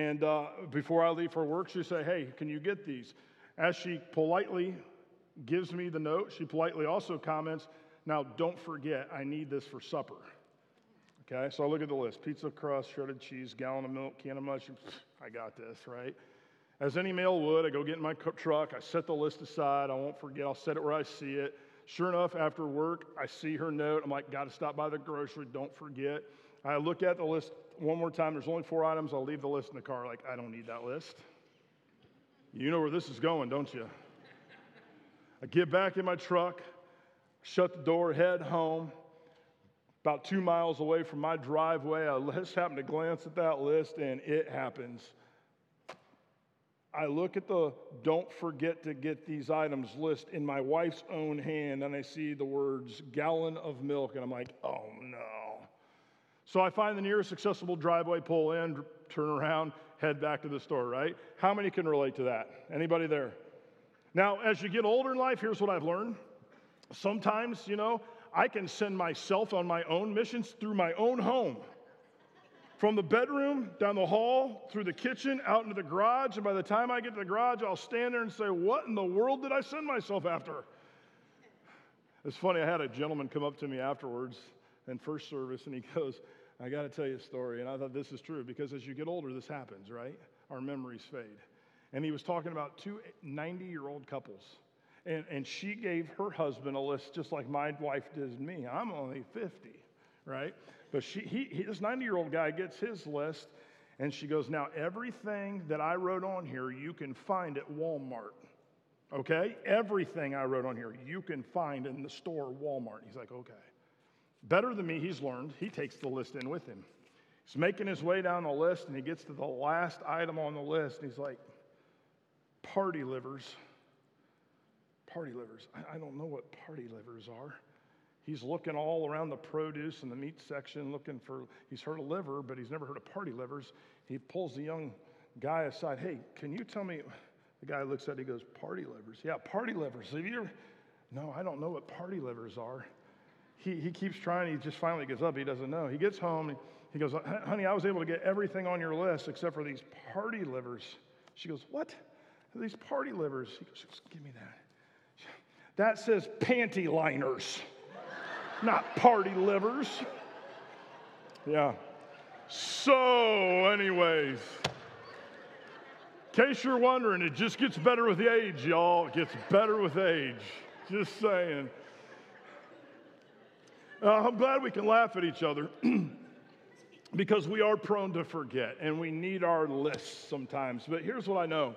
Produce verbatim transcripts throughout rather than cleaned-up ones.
And uh, before I leave for work, she say, hey, can you get these? As she politely gives me the note, she politely also comments, now don't forget, I need this for supper. Okay, so I look at the list. Pizza crust, shredded cheese, gallon of milk, can of mushrooms. I got this, right? As any male would, I go get in my truck, I set the list aside, I won't forget, I'll set it where I see it. Sure enough, after work, I see her note. I'm like, got to stop by the grocery, don't forget. I look at the list one more time. There's only four items. I'll leave the list in the car. Like, I don't need that list. You know where this is going, don't you? I get back in my truck, shut the door, head home. About two miles away from my driveway, I just happen to glance at that list, and it happens. I look at the don't forget to get these items list in my wife's own hand, and I see the words gallon of milk, and I'm like, oh no. So I find the nearest accessible driveway, pull in, turn around, head back to the store, right? How many can relate to that? Anybody there? Now, as you get older in life, here's what I've learned. Sometimes, you know, I can send myself on my own missions through my own home. From the bedroom, down the hall, through the kitchen, out into the garage, and by the time I get to the garage, I'll stand there and say, what in the world did I send myself after? It's funny, I had a gentleman come up to me afterwards in first service, and he goes, I got to tell you a story. And I thought this is true, because as you get older, this happens, right? Our memories fade. And he was talking about two ninety-year-old couples. And, and she gave her husband a list just like my wife did me. I'm only fifty, right? But she, he, he, this ninety-year-old guy gets his list, and she goes, now everything that I wrote on here, you can find at Walmart, okay? Everything I wrote on here, you can find in the store Walmart. He's like, okay. Better than me, he's learned. He takes the list in with him. He's making his way down the list, and he gets to the last item on the list, and he's like, party livers. Party livers. I, I don't know what party livers are. He's looking all around the produce and the meat section, looking for, he's heard of liver, but he's never heard of party livers. He pulls the young guy aside. Hey, can you tell me? The guy looks at it, he goes, party livers. Yeah, party livers. Have you ever? No, I don't know what party livers are. He, he keeps trying. He just finally gives up. He doesn't know. He gets home. He goes, honey, I was able to get everything on your list except for these party livers. She goes, what? These party livers. He goes, give me that. That says panty liners, not party livers. Yeah. So, anyways, in case you're wondering, it just gets better with age, y'all. It gets better with age. Just saying. Uh, I'm glad we can laugh at each other because we are prone to forget, and we need our lists sometimes. But here's what I know.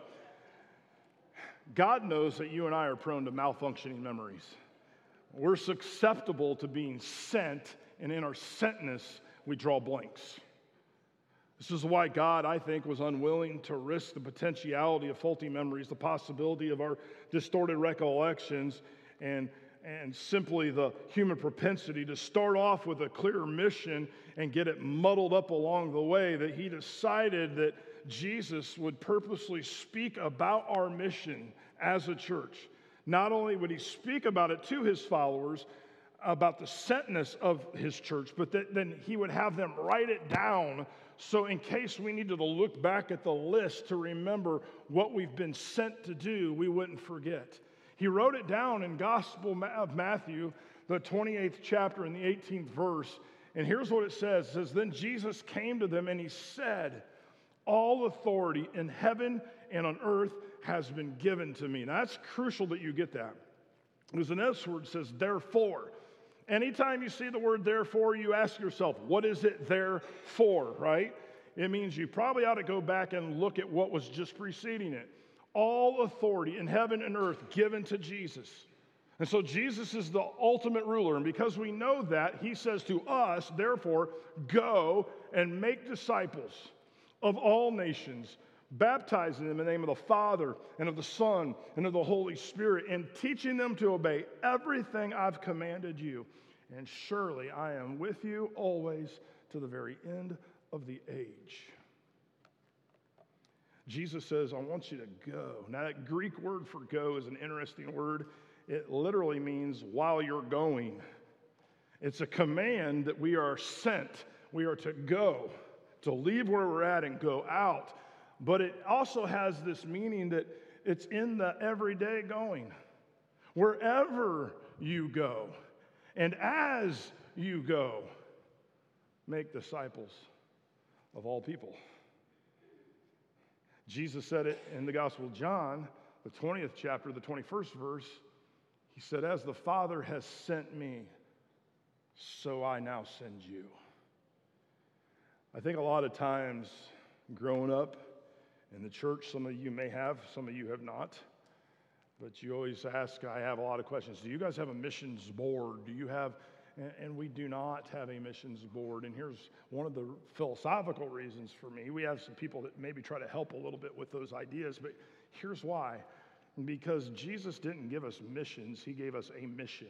God knows that you and I are prone to malfunctioning memories. We're susceptible to being sent, and in our sentness, we draw blanks. This is why God, I think, was unwilling to risk the potentiality of faulty memories, the possibility of our distorted recollections, and, and simply the human propensity to start off with a clear mission and get it muddled up along the way, that he decided that Jesus would purposely speak about our mission as a church. Not only would he speak about it to his followers, about the sentness of his church, but that then he would have them write it down so in case we needed to look back at the list to remember what we've been sent to do, we wouldn't forget. He wrote it down in Gospel of Matthew, the twenty-eighth chapter and the eighteenth verse, and here's what it says. It says, then Jesus came to them and he said, all authority in heaven and on earth has been given to me. Now, that's crucial that you get that. There's an S word that says, therefore. Anytime you see the word therefore, you ask yourself, what is it there for, right? It means you probably ought to go back and look at what was just preceding it. All authority in heaven and earth given to Jesus. And so Jesus is the ultimate ruler. And because we know that, he says to us, therefore, go and make disciples of all nations, baptizing them in the name of the Father and of the Son and of the Holy Spirit, and teaching them to obey everything I've commanded you. And surely I am with you always to the very end of the age. Jesus says, I want you to go. Now, that Greek word for go is an interesting word. It literally means while you're going. It's a command that we are sent. We are to go, to leave where we're at and go out. but it also has this meaning that it's in the everyday going. Wherever you go, and as you go, make disciples of all people. Jesus said it in the Gospel of John, the twentieth chapter, the twenty-first verse. He said, as the Father has sent me, so I now send you. I think a lot of times growing up in the church, some of you may have, some of you have not, but you always ask, I have a lot of questions. Do you guys have a missions board? Do you have, and, and we do not have a missions board. And here's one of the philosophical reasons for me. We have some people that maybe try to help a little bit with those ideas, but here's why. Because Jesus didn't give us missions, he gave us a mission.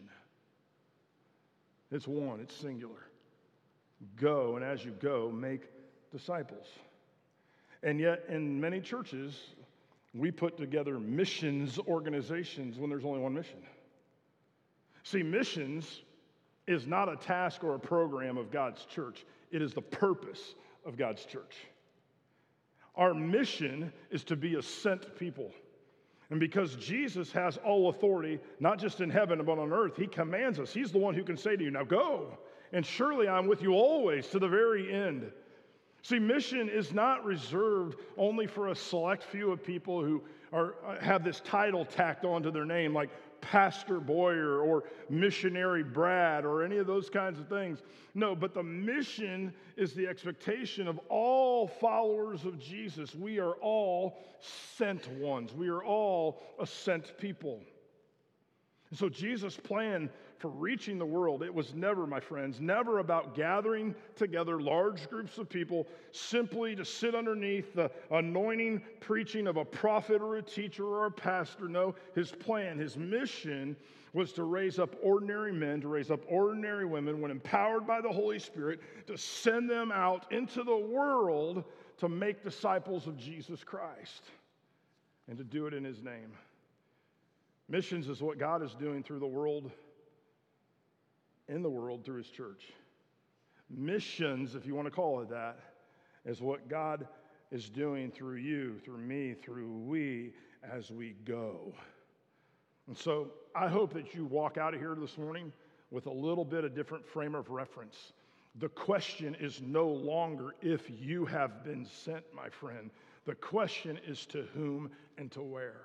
It's one, it's singular. Go, and as you go, make disciples. And yet, in many churches, we put together missions organizations when there's only one mission. See, missions is not a task or a program of God's church. It is the purpose of God's church. Our mission is to be a sent people. And because Jesus has all authority, not just in heaven, but on earth, he commands us. He's the one who can say to you, now go, and surely I'm with you always to the very end. See, mission is not reserved only for a select few of people who are, have this title tacked onto their name, like Pastor Boyer or Missionary Brad or any of those kinds of things. No, but the mission is the expectation of all followers of Jesus. We are all sent ones. We are all a sent people. And so Jesus' plan for reaching the world, it was never, my friends, never about gathering together large groups of people simply to sit underneath the anointing preaching of a prophet or a teacher or a pastor. No, his plan, his mission was to raise up ordinary men, to raise up ordinary women, when empowered by the Holy Spirit, to send them out into the world to make disciples of Jesus Christ and to do it in his name. Missions is what God is doing through the world, in the world through his church. Missions, if you want to call it that, is what God is doing through you, through me, through we, as we go. And so I hope that you walk out of here this morning with a little bit of different frame of reference. The question is no longer if you have been sent, my friend. The question is to whom and to where.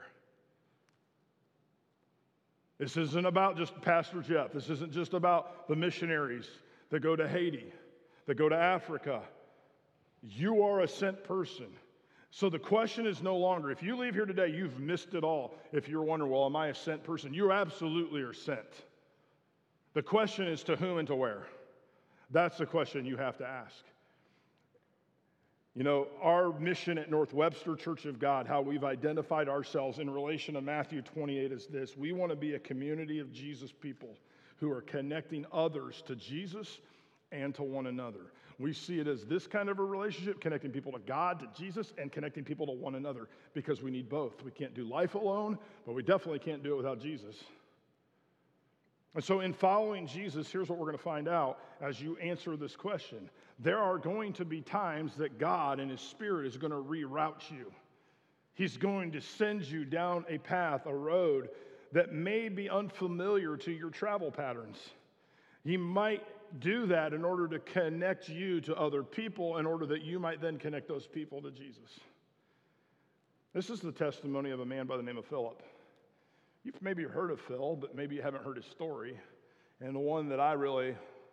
This isn't about just Pastor Jeff. This isn't just about the missionaries that go to Haiti, that go to Africa. You are a sent person. So the question is no longer, if you leave here today, you've missed it all. If you're wondering, well, am I a sent person? You absolutely are sent. The question is to whom and to where. That's the question you have to ask. You know, our mission at North Webster Church of God, how we've identified ourselves in relation to Matthew twenty-eight is this. We want to be a community of Jesus people who are connecting others to Jesus and to one another. We see it as this kind of a relationship, connecting people to God, to Jesus, and connecting people to one another, because we need both. We can't do life alone, but we definitely can't do it without Jesus. And so in following Jesus, here's what we're going to find out as you answer this question. There are going to be times that God and his Spirit is going to reroute you. He's going to send you down a path, a road that may be unfamiliar to your travel patterns. He might do that in order to connect you to other people, in order that you might then connect those people to Jesus. This is the testimony of a man by the name of Philip. You've maybe heard of Phil, but maybe you haven't heard his story. And the one that I really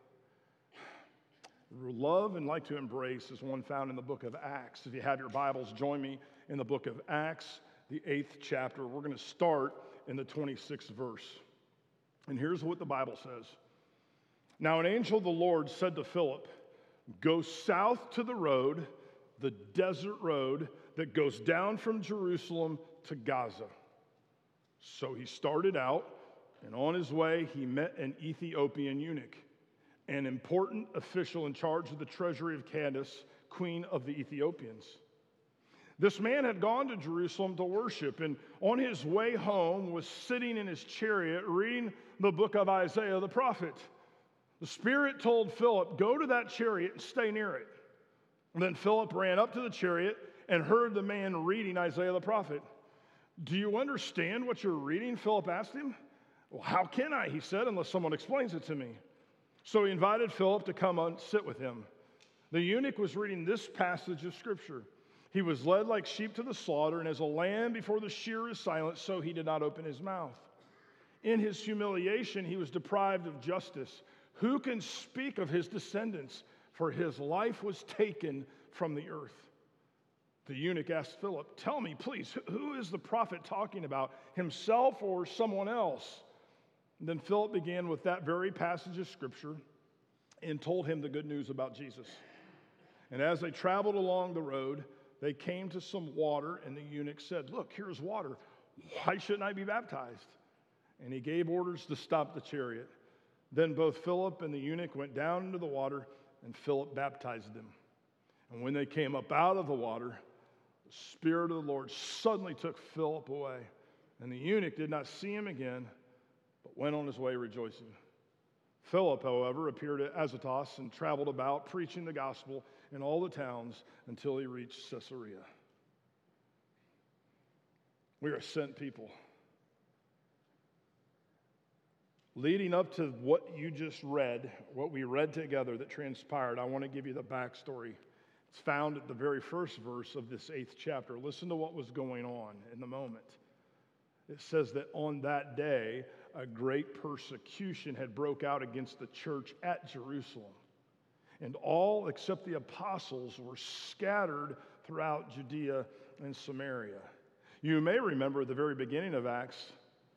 love and like to embrace is one found in the book of Acts. If you have your Bibles, join me in the book of Acts, the eighth chapter. We're going to start in the twenty-sixth verse. And here's what the Bible says. Now an angel of the Lord said to Philip, go south to the road, the desert road that goes down from Jerusalem to Gaza. So he started out, and on his way he met an Ethiopian eunuch, an important official in charge of the treasury of Candace, queen of the Ethiopians. This man had gone to Jerusalem to worship, and on his way home was sitting in his chariot reading the book of Isaiah the prophet. The Spirit told Philip, go to that chariot and stay near it. And then Philip ran up to the chariot and heard the man reading Isaiah the prophet. Do you understand what you're reading? Philip asked him. Well, how can I, he said, unless someone explains it to me. So he invited Philip to come and sit with him. The eunuch was reading this passage of Scripture. He was led like sheep to the slaughter, and as a lamb before the shearer is silent, so he did not open his mouth. In his humiliation, he was deprived of justice. Who can speak of his descendants? For his life was taken from the earth. The eunuch asked Philip, tell me, please, who is the prophet talking about, himself or someone else? And then Philip began with that very passage of Scripture and told him the good news about Jesus. And as they traveled along the road, they came to some water, and the eunuch said, look, here's water. Why shouldn't I be baptized? And he gave orders to stop the chariot. Then both Philip and the eunuch went down into the water, and Philip baptized them. And when they came up out of the water, the Spirit of the Lord suddenly took Philip away. And the eunuch did not see him again, but went on his way rejoicing. Philip, however, appeared at Azotus and traveled about, preaching the gospel in all the towns until he reached Caesarea. We are sent people. Leading up to what you just read, what we read together that transpired, I want to give you the backstory. It's found at the very first verse of this eighth chapter. Listen to what was going on in the moment. It says that on that day, a great persecution had broke out against the church at Jerusalem. And all except the apostles were scattered throughout Judea and Samaria. You may remember at the very beginning of Acts,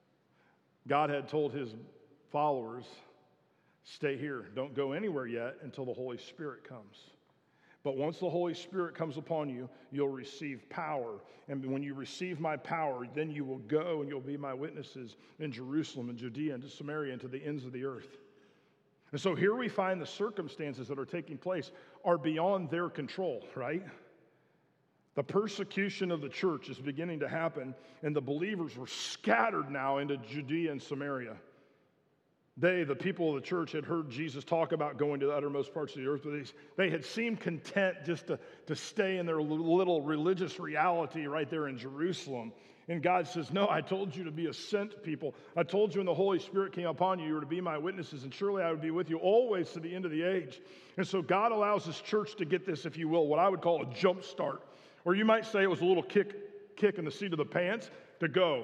God had told his followers, stay here, don't go anywhere yet until the Holy Spirit comes. But once the Holy Spirit comes upon you, you'll receive power. And when you receive my power, then you will go and you'll be my witnesses in Jerusalem and Judea and to Samaria and to the ends of the earth. And so here we find the circumstances that are taking place are beyond their control, right? The persecution of the church is beginning to happen, and the believers were scattered now into Judea and Samaria. They, the people of the church, had heard Jesus talk about going to the uttermost parts of the earth, but they, they had seemed content just to, to stay in their little religious reality right there in Jerusalem. And God says, no, I told you to be a sent people. I told you when the Holy Spirit came upon you, you were to be my witnesses, and surely I would be with you always to the end of the age. And so God allows this church to get this, if you will, what I would call a jump start. Or you might say it was a little kick, kick in the seat of the pants to go.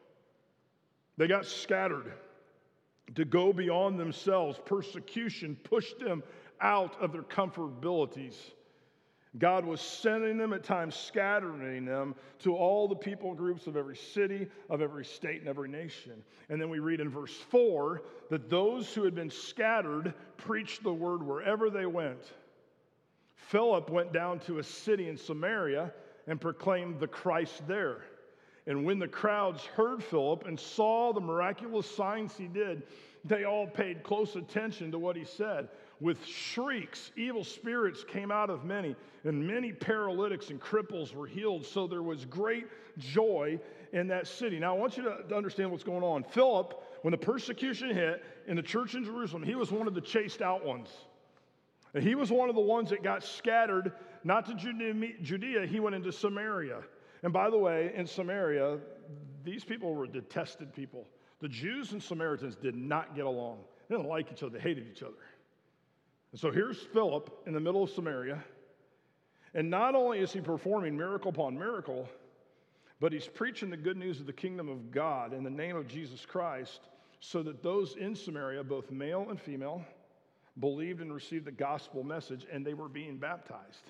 They got scattered. To go beyond themselves. Persecution pushed them out of their comfortabilities. God was sending them, at times scattering them to all the people groups of every city, of every state, and every nation. And then we read in verse four that those who had been scattered preached the word wherever they went. Philip went down to a city in Samaria and proclaimed the Christ there. And when the crowds heard Philip and saw the miraculous signs he did, they all paid close attention to what he said. With shrieks, evil spirits came out of many, and many paralytics and cripples were healed. So there was great joy in that city. Now, I want you to understand what's going on. Philip, when the persecution hit in the church in Jerusalem, he was one of the chased out ones. And he was one of the ones that got scattered, not to Judea, he went into Samaria. And by the way, in Samaria, these people were detested people. The Jews and Samaritans did not get along. They didn't like each other. They hated each other. And so here's Philip in the middle of Samaria. And not only is he performing miracle upon miracle, but he's preaching the good news of the kingdom of God in the name of Jesus Christ, so that those in Samaria, both male and female, believed and received the gospel message, and they were being baptized.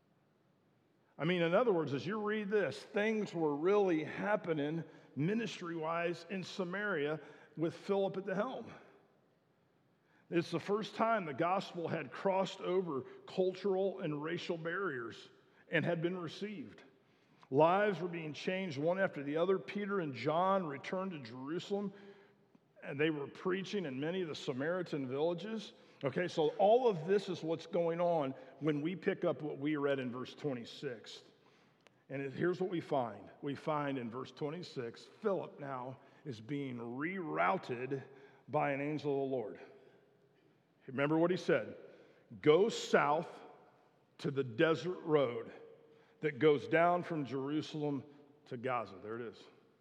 I mean, in other words, as you read this, things were really happening ministry-wise in Samaria with Philip at the helm. It's the first time the gospel had crossed over cultural and racial barriers and had been received. Lives were being changed one after the other. Peter and John returned to Jerusalem, and they were preaching in many of the Samaritan villages. Okay, so all of this is what's going on when we pick up what we read in verse twenty-six. And it, here's what we find. We find in verse twenty-six, Philip now is being rerouted by an angel of the Lord. Remember what he said. Go south to the desert road. that goes down from Jerusalem to Gaza. There it is.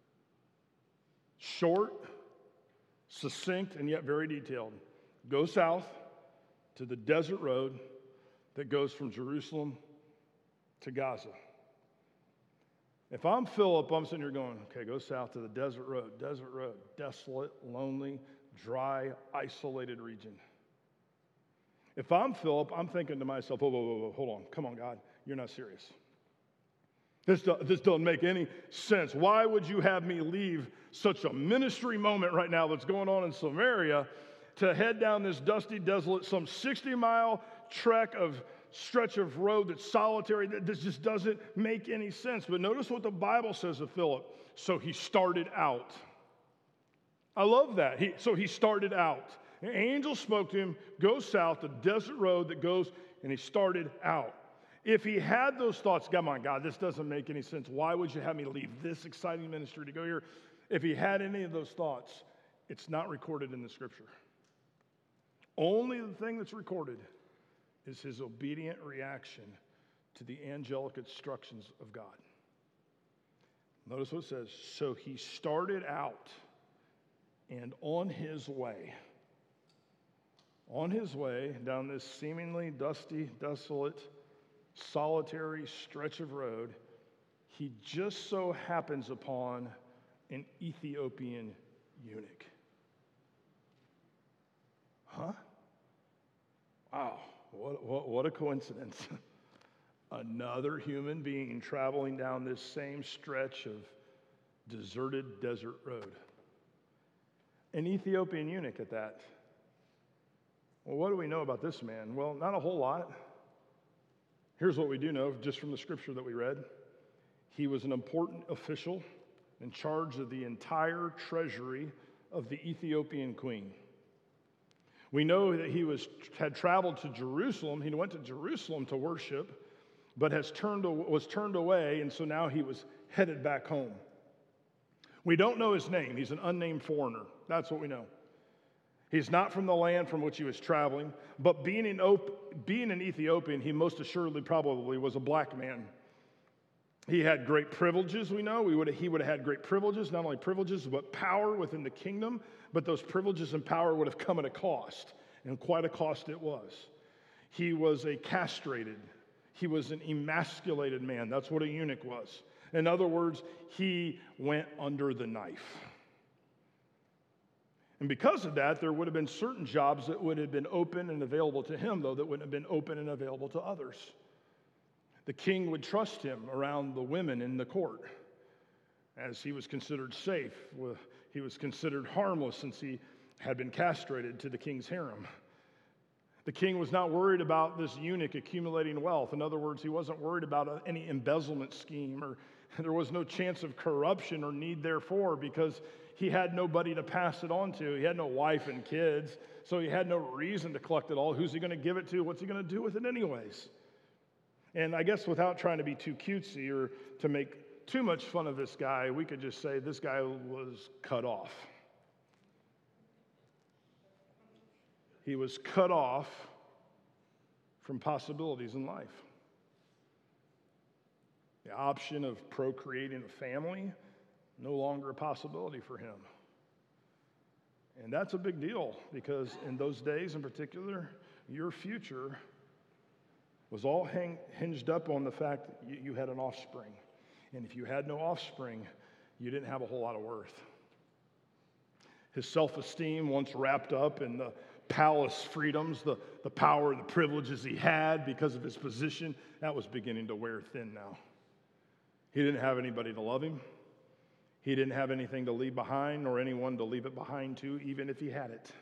Short, succinct, and yet very detailed. Go south to the desert road that goes from Jerusalem to Gaza. If I'm Philip, I'm sitting here going, okay, go south to the desert road. Desert road, desolate, lonely, dry, isolated region. If I'm Philip, I'm thinking to myself, whoa, whoa, whoa, whoa, hold on. Come on, God, you're not serious. This, do, this doesn't make any sense. Why would you have me leave such a ministry moment right now that's going on in Samaria to head down this dusty, desolate, some sixty-mile trek of stretch of road that's solitary? This just doesn't make any sense. But notice what the Bible says of Philip. So he started out. I love that. He, so he started out. An angel spoke to him, go south, the desert road that goes, and he started out. If he had those thoughts, come on, God, this doesn't make any sense. Why would you have me leave this exciting ministry to go here? If he had any of those thoughts, it's not recorded in the scripture. Only the thing that's recorded is his obedient reaction to the angelic instructions of God. Notice what it says. So he started out, and on his way, on his way down this seemingly dusty, desolate, solitary stretch of road, he just so happens upon an Ethiopian eunuch. Huh? Wow, what, what, what a coincidence. Another human being traveling down this same stretch of deserted desert road. An Ethiopian eunuch at that. Well, what do we know about this man? Well, not a whole lot. Here's what we do know just from the scripture that we read. He was an important official in charge of the entire treasury of the Ethiopian queen. We know that he was had traveled to Jerusalem. He went to Jerusalem to worship, but has turned was turned away, and so now he was headed back home. We don't know his name. He's an unnamed foreigner. That's what we know. He's not from the land from which he was traveling, but being an, Op- being an Ethiopian, he most assuredly probably was a black man. He had great privileges, we know. We would he would have had great privileges, not only privileges, but power within the kingdom. But those privileges and power would have come at a cost, and quite a cost it was. He was a castrated, he was an emasculated man. That's what a eunuch was. In other words, he went under the knife. And because of that, there would have been certain jobs that would have been open and available to him, though, that wouldn't have been open and available to others. The king would trust him around the women in the court, as he was considered safe. He was considered harmless since he had been castrated to the king's harem. The king was not worried about this eunuch accumulating wealth. In other words, he wasn't worried about any embezzlement scheme, or there was no chance of corruption or need therefore, because he had nobody to pass it on to. He had no wife and kids, so he had no reason to collect it all. Who's he going to give it to? What's he going to do with it anyways? And I guess without trying to be too cutesy or to make too much fun of this guy, we could just say this guy was cut off. He was cut off from possibilities in life. The option of procreating a family, no longer a possibility for him. And that's a big deal, because in those days in particular, your future was all hang, hinged up on the fact that you, you had an offspring. And if you had no offspring, you didn't have a whole lot of worth. His self-esteem, once wrapped up in the palace freedoms, the, the power and the privileges he had because of his position, that was beginning to wear thin now. He didn't have anybody to love him. He didn't have anything to leave behind, nor anyone to leave it behind to, even if he had it.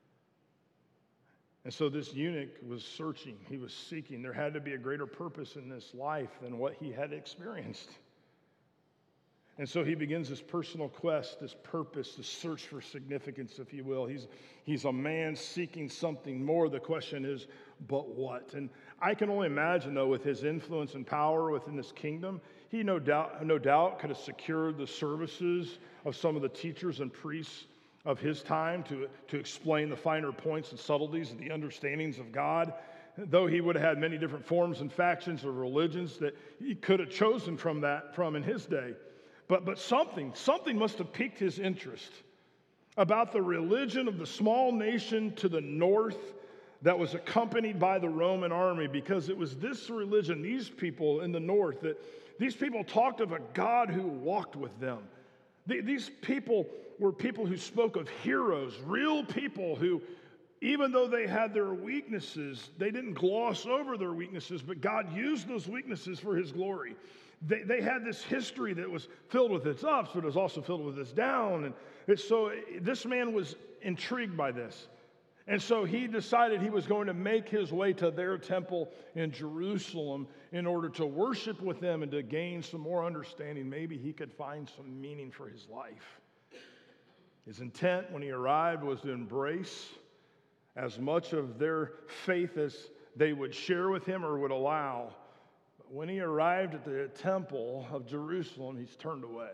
And so this eunuch was searching. He was seeking. There had to be a greater purpose in this life than what he had experienced. And so he begins this personal quest, this purpose, this search for significance, if you will. He's, he's a man seeking something more. The question is, but what? And I can only imagine, though, with his influence and power within this kingdom, he no doubt, no doubt could have secured the services of some of the teachers and priests of his time to, to explain the finer points and subtleties of the understandings of God. though he would have had many different forms and factions of religions that he could have chosen from that from in his day. But, but something, something must have piqued his interest about the religion of the small nation to the north that was accompanied by the Roman army, because it was this religion, these people in the north, that these people talked of a God who walked with them. These people were people who spoke of heroes, real people who, even though they had their weaknesses, they didn't gloss over their weaknesses, but God used those weaknesses for his glory. They, they had this history that was filled with its ups, but it was also filled with its down. And it's, so this man was intrigued by this. And so he decided he was going to make his way to their temple in Jerusalem in order to worship with them and to gain some more understanding. Maybe he could find some meaning for his life. His intent when he arrived was to embrace as much of their faith as they would share with him or would allow. But when he arrived at the temple of Jerusalem, he's turned away.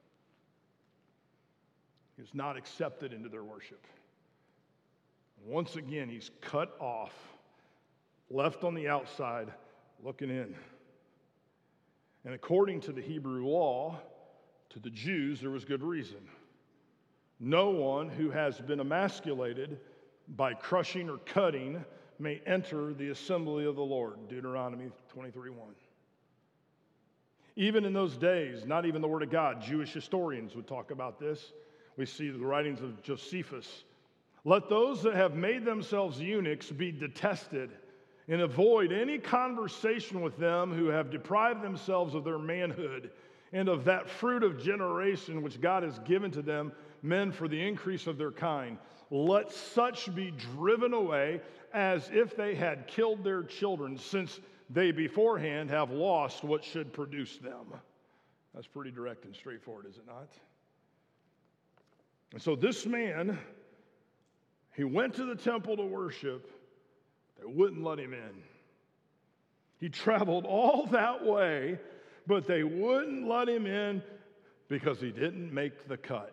He was not accepted into their worship. Once again, he's cut off, left on the outside, looking in. And according to the Hebrew law, to the Jews, there was good reason. No one who has been emasculated by crushing or cutting may enter the assembly of the Lord, Deuteronomy twenty-three one. Even in those days, not even the Word of God, Jewish historians would talk about this. We see the writings of Josephus. Let those that have made themselves eunuchs be detested, and avoid any conversation with them who have deprived themselves of their manhood and of that fruit of generation which God has given to them, men for the increase of their kind. Let such be driven away as if they had killed their children, since they beforehand have lost what should produce them. That's pretty direct and straightforward, is it not? And so this man, he went to the temple to worship. They wouldn't let him in. He traveled all that way, but they wouldn't let him in because he didn't make the cut.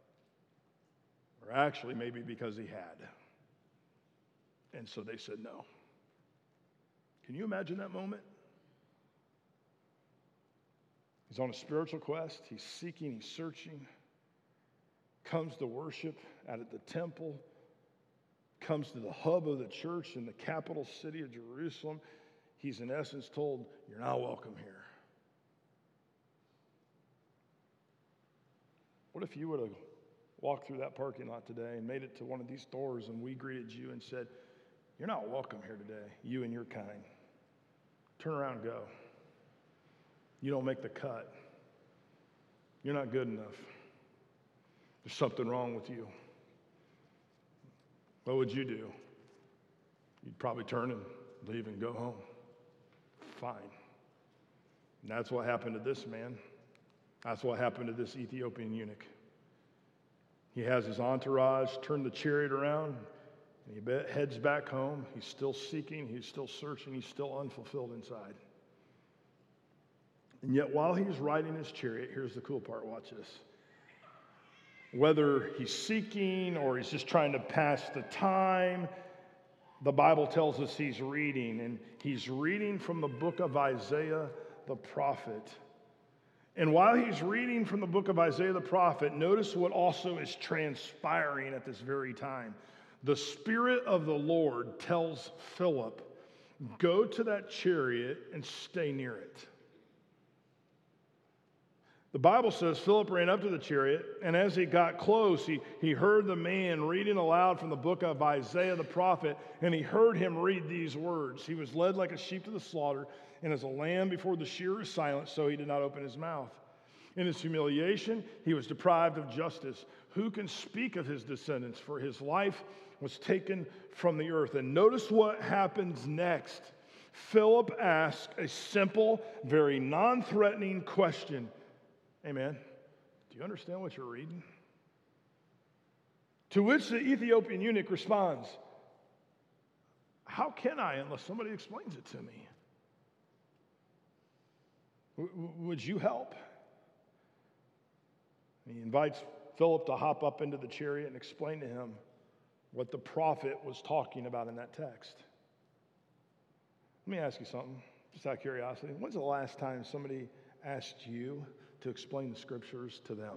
Or actually, maybe because he had. And so they said no. Can you imagine that moment? He's on a spiritual quest. He's seeking, he's searching. Comes to worship out at the temple. Comes to the hub of the church in the capital city of Jerusalem. He's in essence told, you're not welcome here. What if you would have walked through that parking lot today and made it to one of these doors and we greeted you and said, you're not welcome here today, you and your kind. Turn around and go. You don't make the cut. You're not good enough. There's something wrong with you. What would you do? You'd probably turn and leave and go home. Fine. And that's what happened to this man. That's what happened to this Ethiopian eunuch. He has his entourage turn the chariot around, and he heads back home. He's still seeking, he's still searching, he's still unfulfilled inside. And yet while he's riding his chariot, here's the cool part, watch this. Whether he's seeking or he's just trying to pass the time, the Bible tells us he's reading, and he's reading from the book of Isaiah the prophet. And while he's reading from the book of Isaiah the prophet, notice what also is transpiring at this very time. The Spirit of the Lord tells Philip, go to that chariot and stay near it. The Bible says Philip ran up to the chariot, and as he got close, he, he heard the man reading aloud from the book of Isaiah the prophet, and he heard him read these words. He was led like a sheep to the slaughter, and as a lamb before the shearer is silent, so he did not open his mouth. In his humiliation, he was deprived of justice. Who can speak of his descendants? For his life was taken from the earth. And notice what happens next. Philip asks a simple, very non-threatening question. Hey man, do you understand what you're reading? To which the Ethiopian eunuch responds, how can I unless somebody explains it to me? W- would you help? He invites Philip to hop up into the chariot and explain to him what the prophet was talking about in that text. Let me ask you something, just out of curiosity. When's the last time somebody asked you to explain the scriptures to them?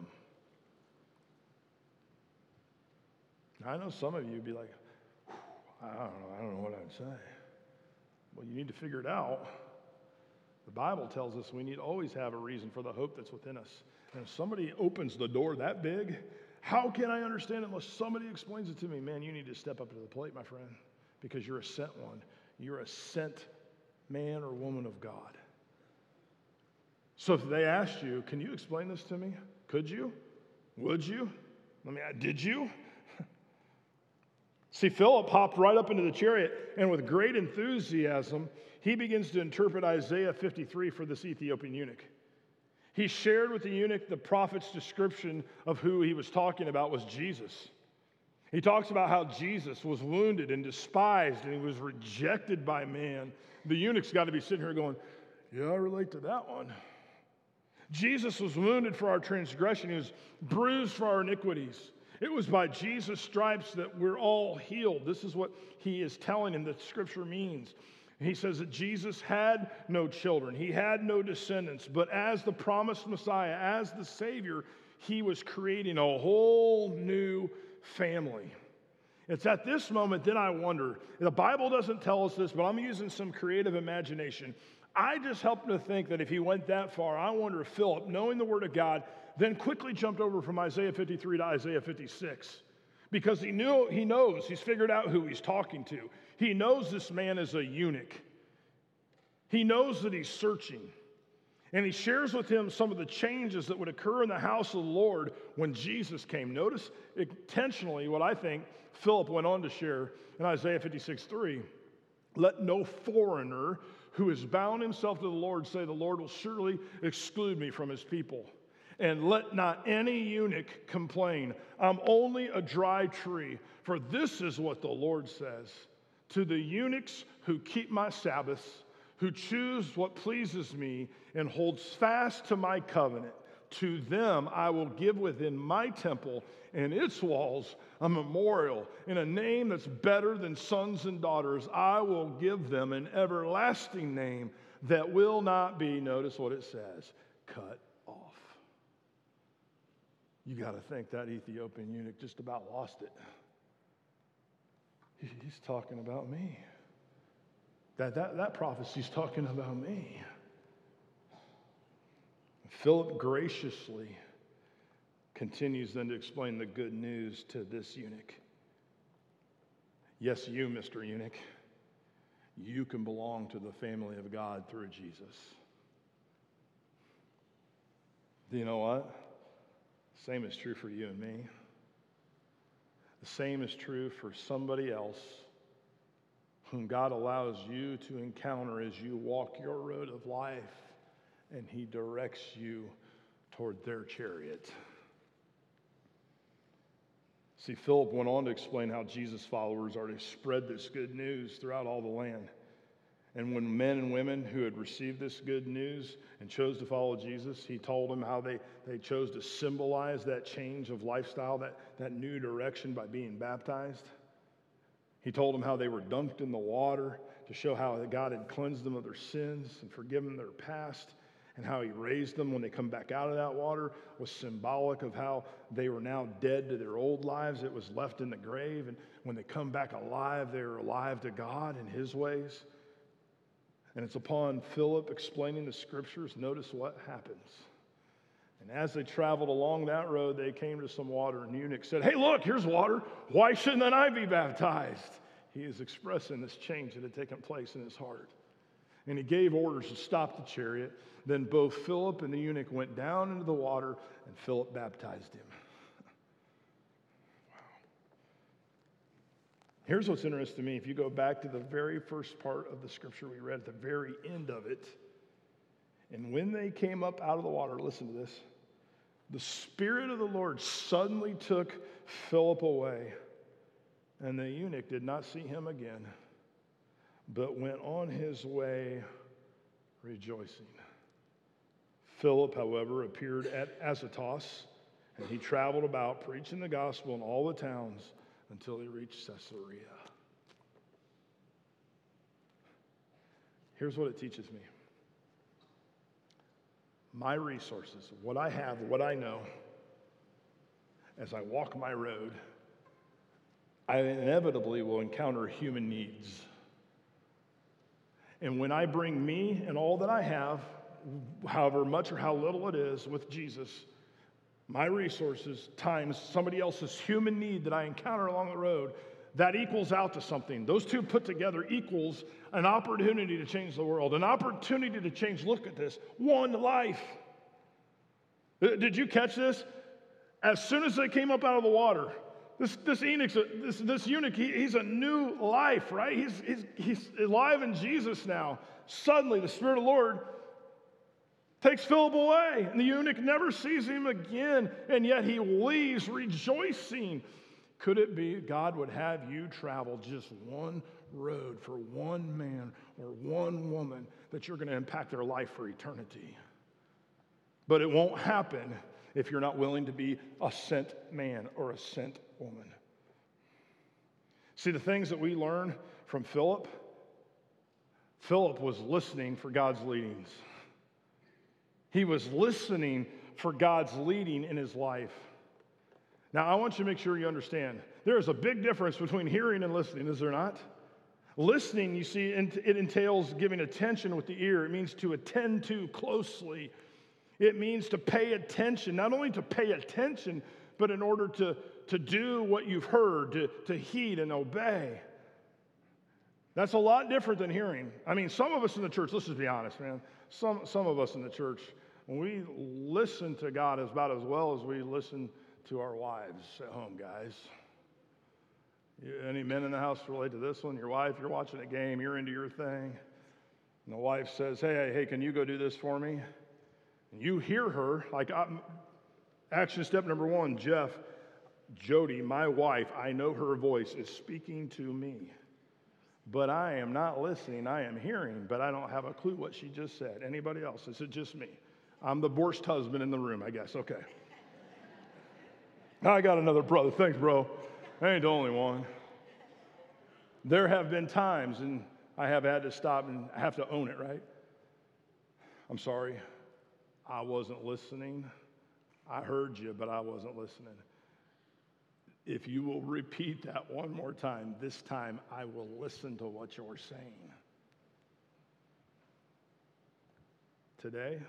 Now, I know some of you would be like, I don't know, I don't know what I'd say. Well, you need to figure it out. The Bible tells us we need to always have a reason for the hope that's within us. And if somebody opens the door that big, how can I understand it unless somebody explains it to me? Man, you need to step up to the plate, my friend, because you're a sent one. You're a sent man or woman of God. So if they asked you, can you explain this to me? Could you? Would you? I mean, did you? See, Philip hopped right up into the chariot, and with great enthusiasm, he begins to interpret Isaiah fifty-three for this Ethiopian eunuch. He shared with the eunuch the prophet's description of who he was talking about was Jesus. He talks about how Jesus was wounded and despised, and he was rejected by man. The eunuch's got to be sitting here going, yeah, I relate to that one. Jesus was wounded for our transgression. He was bruised for our iniquities. It was by Jesus' stripes that we're all healed. This is what he is telling him that Scripture means. He says that Jesus had no children. He had no descendants. But as the promised Messiah, as the Savior, he was creating a whole new family. It's at this moment that I wonder, the Bible doesn't tell us this, but I'm using some creative imagination. I just happen to think that if he went that far, I wonder if Philip, knowing the Word of God, then quickly jumped over from Isaiah fifty-three to Isaiah fifty-six. Because he knew, he knows, he's figured out who he's talking to. He knows this man is a eunuch. He knows that he's searching. And he shares with him some of the changes that would occur in the house of the Lord when Jesus came. Notice intentionally what I think Philip went on to share in Isaiah fifty-six three. Let no foreigner who has bound himself to the Lord say, the Lord will surely exclude me from his people. And let not any eunuch complain, I'm only a dry tree. For this is what the Lord says, to the eunuchs who keep my Sabbaths, who choose what pleases me and holds fast to my covenant, to them I will give within my temple and its walls a memorial and a name that's better than sons and daughters. I will give them an everlasting name that will not be, notice what it says, cut off. You got to think that Ethiopian eunuch just about lost it. He's talking about me. That, that, that prophecy's talking about me. Philip graciously continues then to explain the good news to this eunuch. Yes, you, Mister Eunuch, you can belong to the family of God through Jesus. Do you know what? The same is true for you and me. The same is true for somebody else whom God allows you to encounter as you walk your road of life, and he directs you toward their chariot. See, Philip went on to explain how Jesus' followers are to spread this good news throughout all the land. And when men and women who had received this good news and chose to follow Jesus, he told them how they, they chose to symbolize that change of lifestyle, that, that new direction by being baptized. He told them how they were dunked in the water to show how God had cleansed them of their sins and forgiven their past, and how he raised them when they come back out of that water was symbolic of how they were now dead to their old lives. It was left in the grave, and when they come back alive, they are alive to God in his ways. And it's upon Philip explaining the scriptures, notice what happens. And as they traveled along that road, they came to some water, and the eunuch said, hey, look, here's water. Why shouldn't then I be baptized? He is expressing this change that had taken place in his heart. And he gave orders to stop the chariot. Then both Philip and the eunuch went down into the water, and Philip baptized him. Wow. Here's what's interesting to me. If you go back to the very first part of the scripture we read, at the very end of it, and when they came up out of the water, listen to this, the Spirit of the Lord suddenly took Philip away, and the eunuch did not see him again, but went on his way rejoicing. Philip, however, appeared at Azotus, and he traveled about preaching the gospel in all the towns until he reached Caesarea. Here's what it teaches me. My resources, what I have, what I know, as I walk my road, I inevitably will encounter human needs. And when I bring me and all that I have, however much or how little it is, with Jesus, my resources times somebody else's human need that I encounter along the road, that equals out to something. Those two put together equals an opportunity to change the world, an opportunity to change. Look at this, one life. Did you catch this? As soon as they came up out of the water, this this eunuch, this, this eunuch he, he's a new life, right? He's, he's, he's alive in Jesus now. Suddenly, the Spirit of the Lord takes Philip away, and the eunuch never sees him again, and yet he leaves rejoicing. Could it be God would have you travel just one road for one man or one woman that you're going to impact their life for eternity? But it won't happen if you're not willing to be a sent man or a sent woman. See, the things that we learn from Philip, Philip was listening for God's leadings. He was listening for God's leading in his life. Now, I want you to make sure you understand. There is a big difference between hearing and listening, is there not? Listening, you see, it entails giving attention with the ear. It means to attend to closely. It means to pay attention, not only to pay attention, but in order to, to do what you've heard, to, to heed and obey. That's a lot different than hearing. I mean, some of us in the church, let's just be honest, man. Some, some of us in the church, when we listen to God, is about as well as we listen to our wives at home, guys. You, any men in the house relate to this one? Your wife, you're watching a game, you're into your thing, and the wife says, hey, hey, hey, can you go do this for me? And you hear her, like, I'm, action step number one, Jeff, Jody, my wife, I know her voice is speaking to me, but I am not listening, I am hearing, but I don't have a clue what she just said. Anybody else? Is it just me? I'm the borscht husband in the room, I guess, okay. I got another brother. Thanks, bro. I ain't the only one. There have been times, and I have had to stop and I have to own it, right? I'm sorry. I wasn't listening. I heard you, but I wasn't listening. If you will repeat that one more time, this time I will listen to what you're saying. Today,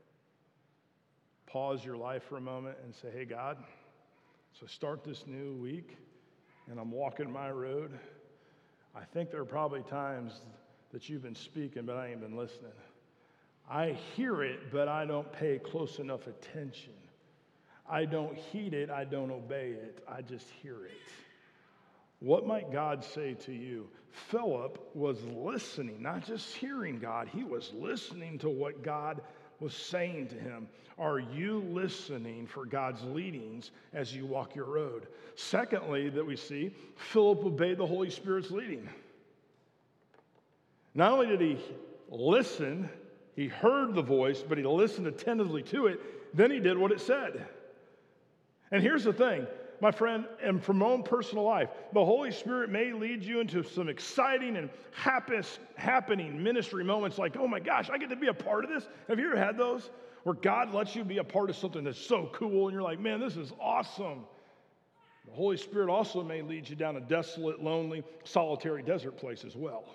pause your life for a moment and say, hey, God, so start this new week, and I'm walking my road. I think there are probably times that you've been speaking, but I ain't been listening. I hear it, but I don't pay close enough attention. I don't heed it, I don't obey it, I just hear it. What might God say to you? Philip was listening, not just hearing God, he was listening to what God was saying to him. Are you listening for God's leadings as you walk your road? Secondly, that we see, Philip obeyed the Holy Spirit's leading. Not only did he listen, he heard the voice, but he listened attentively to it, then he did what it said. And here's the thing, my friend, and from my own personal life, the Holy Spirit may lead you into some exciting and happening ministry moments like, oh my gosh, I get to be a part of this. Have you ever had those? Where God lets you be a part of something that's so cool, and you're like, man, this is awesome. The Holy Spirit also may lead you down a desolate, lonely, solitary desert place as well.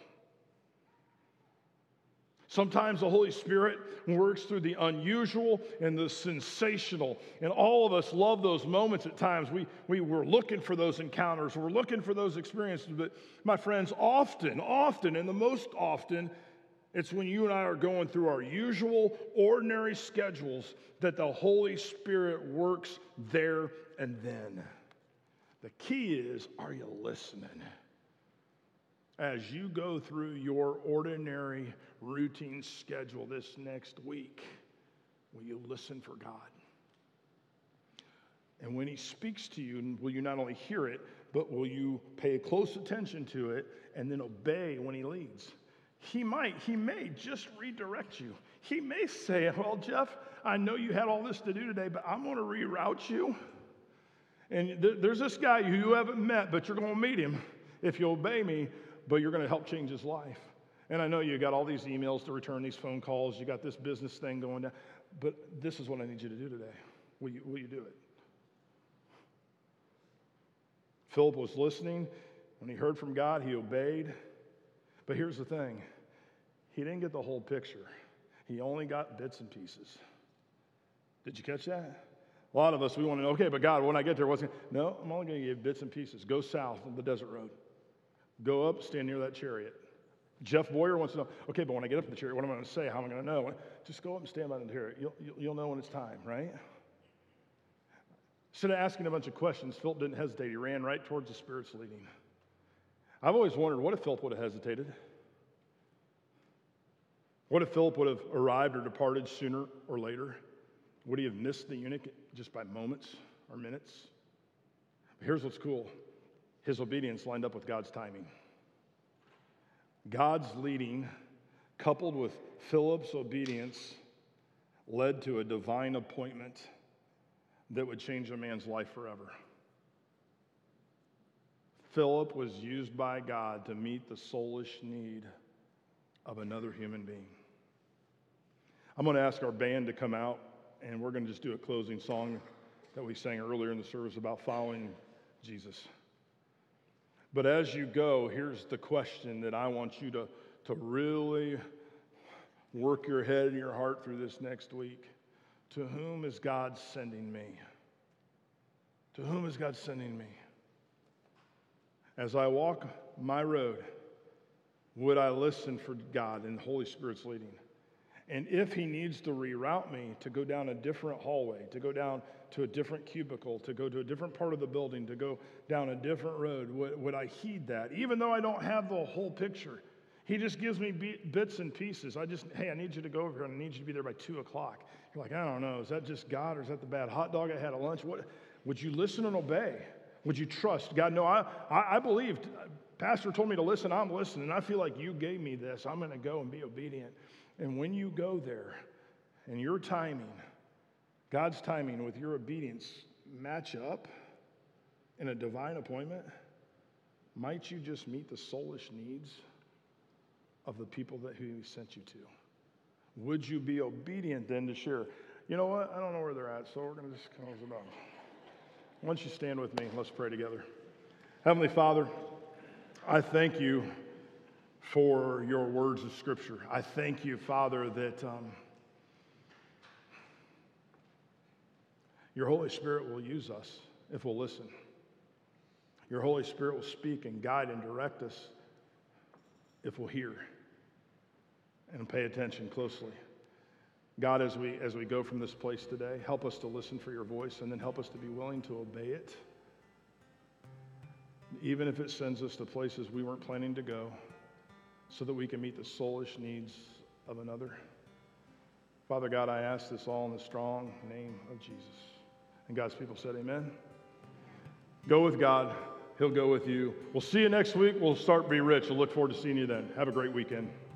Sometimes the Holy Spirit works through the unusual and the sensational. And all of us love those moments at times. We, we were looking for those encounters. We're looking for those experiences. But my friends, often, often, and the most often, it's when you and I are going through our usual, ordinary schedules that the Holy Spirit works there and then. The key is, are you listening? As you go through your ordinary routine schedule this next week, will you listen for God? And when he speaks to you, will you not only hear it, but will you pay close attention to it and then obey when he leads? He might, he may just redirect you. He may say, well, Jeff, I know you had all this to do today, but I'm going to reroute you. And th- there's this guy who you haven't met, but you're going to meet him if you obey me, but you're going to help change his life. And I know you got all these emails to return, these phone calls, you got this business thing going down, but this is what I need you to do today. Will you, will you do it? Philip was listening. When he heard from God, he obeyed. But here's the thing. He didn't get the whole picture. He only got bits and pieces. Did you catch that? A lot of us, we want to know, okay, but God, when I get there, what's going to... No, I'm only going to give bits and pieces. Go south on the desert road. Go up, stand near that chariot. Jeff Boyer wants to know, okay, but when I get up to the chariot, what am I going to say? How am I going to know? Just go up and stand by the chariot. You'll, you'll know when it's time, right? Instead of asking a bunch of questions, Philip didn't hesitate. He ran right towards the Spirit's leading. I've always wondered, what if Philip would have hesitated? What if Philip would have arrived or departed sooner or later? Would he have missed the eunuch just by moments or minutes? But here's what's cool. His obedience lined up with God's timing. God's leading, coupled with Philip's obedience, led to a divine appointment that would change a man's life forever. Philip was used by God to meet the soulish need of another human being. I'm going to ask our band to come out, and we're going to just do a closing song that we sang earlier in the service about following Jesus. But as you go, here's the question that I want you to, to really work your head and your heart through this next week. To whom is God sending me? To whom is God sending me? As I walk my road, would I listen for God and the Holy Spirit's leading? And if he needs to reroute me to go down a different hallway, to go down to a different cubicle, to go to a different part of the building, to go down a different road, would, would I heed that? Even though I don't have the whole picture. He just gives me bits and pieces. I just, hey, I need you to go over here and I need you to be there by two o'clock. You're like, I don't know, is that just God or is that the bad hot dog I had at lunch? What? Would you listen and obey? Would you trust? God, no, I, I, I believed. Pastor told me to listen, I'm listening. I feel like you gave me this. I'm going to go and be obedient. And when you go there and your timing, God's timing with your obedience match up in a divine appointment, might you just meet the soulish needs of the people that who he sent you to? Would you be obedient then to share? You know what? I don't know where they're at, so we're going to just close it up. Why don't you stand with me? Let's pray together. Heavenly Father, I thank you for your words of Scripture. I thank you, Father, that um, your Holy Spirit will use us if we'll listen. Your Holy Spirit will speak and guide and direct us if we'll hear and pay attention closely. God, as we as we go from this place today, help us to listen for your voice and then help us to be willing to obey it, even if it sends us to places we weren't planning to go, so that we can meet the soulish needs of another. Father God, I ask this all in the strong name of Jesus. And God's people said amen. Go with God. He'll go with you. We'll see you next week. We'll start Be Rich. I look forward to seeing you then. Have a great weekend.